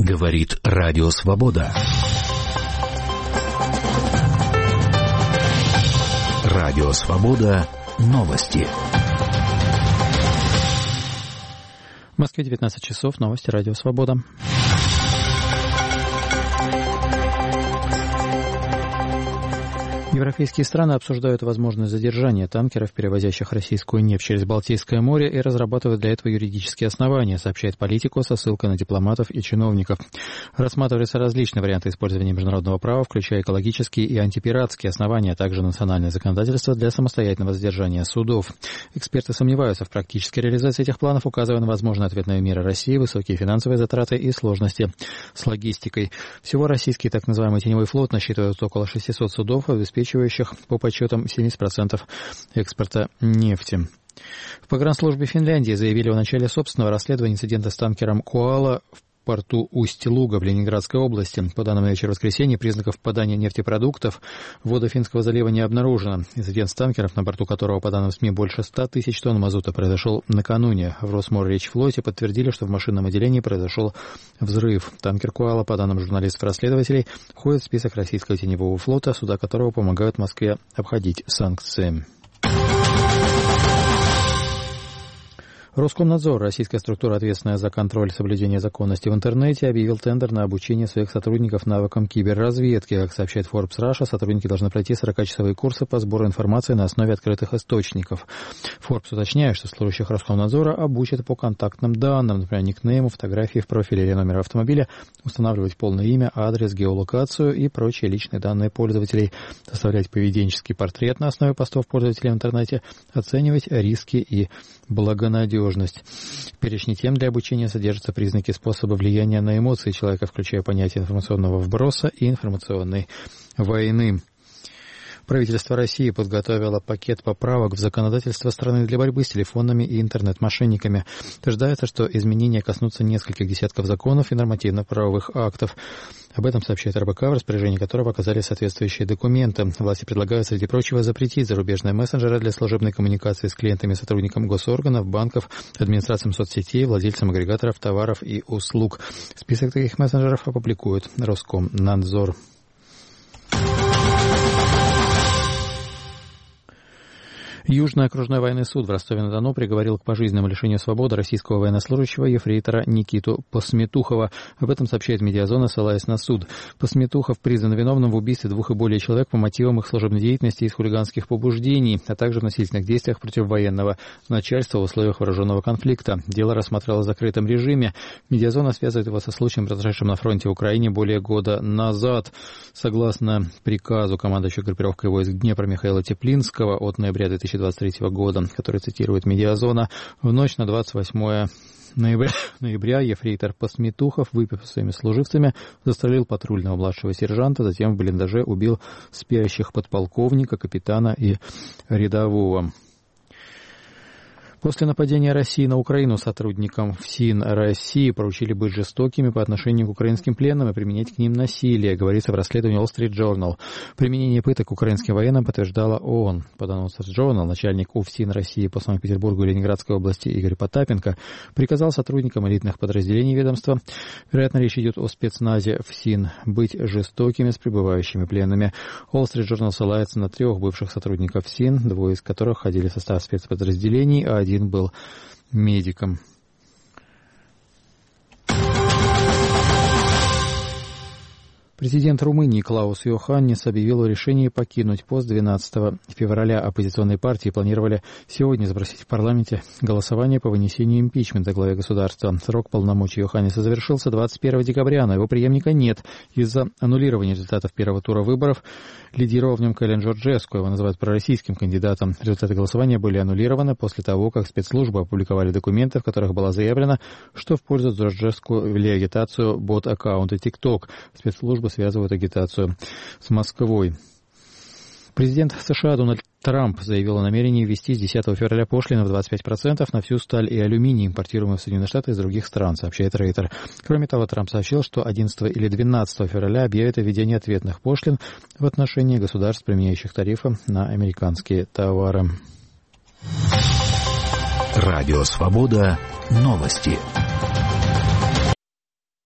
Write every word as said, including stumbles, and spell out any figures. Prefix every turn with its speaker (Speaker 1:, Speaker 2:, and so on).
Speaker 1: Говорит Радио Свобода. Радио Свобода. Новости.
Speaker 2: В Москве девятнадцать часов. Новости Радио Свобода. Европейские страны обсуждают возможное задержание танкеров, перевозящих российскую нефть через Балтийское море, и разрабатывают для этого юридические основания, сообщает Политико со ссылкой на дипломатов и чиновников. Рассматриваются различные варианты использования международного права, включая экологические и антипиратские основания, а также национальное законодательство для самостоятельного задержания судов. Эксперты сомневаются в практической реализации этих планов, указывая на возможные ответные меры России, высокие финансовые затраты и сложности с логистикой. Всего российский так называемый теневой флот насчитывает около шестисот судов, обеспечивающих по подсчетам семьдесят процентов экспорта нефти. В погранслужбе Финляндии заявили о начале собственного расследования инцидента с танкером «Коала» в порту Усть-Луга в Ленинградской области. По данным на вечер воскресенья, признаков попадания нефтепродуктов в воды Финского залива не обнаружено. Инцидент с танкером, на борту которого, по данным СМИ, больше ста тысяч тонн мазута, произошел накануне. В Росморречфлоте подтвердили, что в машинном отделении произошел взрыв. Танкер «Коала», по данным журналистов-расследователей, входит в список российского теневого флота, суда которого помогают Москве обходить санкции. Роскомнадзор, российская структура, ответственная за контроль соблюдения законности в интернете, объявил тендер на обучение своих сотрудников навыкам киберразведки. Как сообщает Forbes Russia, сотрудники должны пройти сорокачасовые курсы по сбору информации на основе открытых источников. Forbes уточняет, что служащих Роскомнадзора обучат по контактным данным, например, никнейму, фотографии в профиле или номер автомобиля, устанавливать полное имя, адрес, геолокацию и прочие личные данные пользователей, составлять поведенческий портрет на основе постов пользователей в интернете, оценивать риски и благонадежность. В перечне тем для обучения содержатся признаки способа влияния на эмоции человека, включая понятие информационного вброса и информационной войны. Правительство России подготовило пакет поправок в законодательство страны для борьбы с телефонными и интернет-мошенниками. Ожидается, что изменения коснутся нескольких десятков законов и нормативно-правовых актов. Об этом сообщает эр бэ ка, в распоряжении которого оказались соответствующие документы. Власти предлагают, среди прочего, запретить зарубежные мессенджеры для служебной коммуникации с клиентами и сотрудниками госорганов, банков, администрациям соцсетей, владельцам агрегаторов товаров и услуг. Список таких мессенджеров опубликует Роскомнадзор. Южный окружной военный суд в Ростове-на-Дону приговорил к пожизненному лишению свободы российского военнослужащего ефрейтора Никиту Посметухова. Об этом сообщает «Медиазона», ссылаясь на суд. Посметухов признан виновным в убийстве двух и более человек по мотивам их служебной деятельности из хулиганских побуждений, а также в насильственных действиях против военного начальства в условиях вооруженного конфликта. Дело рассматривалось в закрытом режиме. «Медиазона» связывает его со случаем, произошедшим на фронте в Украине более года назад. Согласно приказу командующего группировкой войск Днепра Михаила Теплинского от ноября две тысячи двадцать третьего года, который цитирует «Медиазона», в ночь на двадцать восьмое ноября, ноября ефрейтор Посметухов, выпив со своими служивцами, застрелил патрульного младшего сержанта, затем в блиндаже убил спящих подполковника, капитана и рядового. После нападения России на Украину сотрудникам ФСИН России поручили быть жестокими по отношению к украинским пленным и применять к ним насилие, говорится в расследовании Wall Street Journal. Применение пыток украинским военным подтверждала ООН. По данным Wall Street Journal, начальник УФСИН России по Санкт-Петербургу и Ленинградской области Игорь Потапенко приказал сотрудникам элитных подразделений ведомства, вероятно, речь идет о спецназе ФСИН, быть жестокими с пребывающими пленными. Wall Street Journal ссылается на трех бывших сотрудников ФСИН, двое из которых входили в состав спецподразделений, а один был медиком. Президент Румынии Клаус Йоханнис объявил о решении покинуть пост двенадцатого февраля. Оппозиционные партии планировали сегодня запросить в парламенте голосование по вынесению импичмента главе государства. Срок полномочий Йоханниса завершился двадцать первого декабря, но его преемника нет из-за аннулирования результатов первого тура выборов. Лидировал в нем Кэлен Джорджеску, его называют пророссийским кандидатом. Результаты голосования были аннулированы после того, как спецслужбы опубликовали документы, в которых было заявлено, что в пользу Джорджеску ввели агитацию бот-аккаунта TikTok. Спецслужбы связывают агитацию с Москвой. Президент США Дональд Трамп заявил о намерении ввести с десятого февраля пошлины в двадцать пять процентов на всю сталь и алюминий, импортируемые в Соединенные Штаты из других стран, сообщает Рейтер. Кроме того, Трамп сообщил, что одиннадцатого или двенадцатого февраля объявит о введении ответных пошлин в отношении государств, применяющих тарифы на американские товары.
Speaker 1: Радио Свобода. Новости.